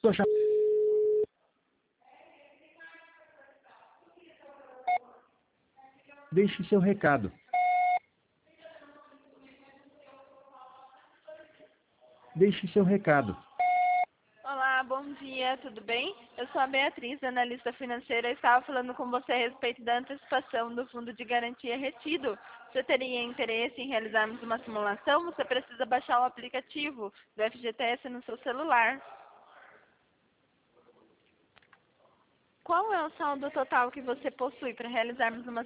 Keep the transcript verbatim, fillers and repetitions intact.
Sua cham- Deixe seu recado. Deixe seu recado. Olá, bom dia, tudo bem? Eu sou a Beatriz, analista financeira. Eu estava falando com você a respeito da antecipação do fundo de garantia retido. Você teria interesse em realizarmos uma simulação? Você precisa baixar o aplicativo do F G T S no seu celular. Qual é o saldo total que você possui para realizarmos uma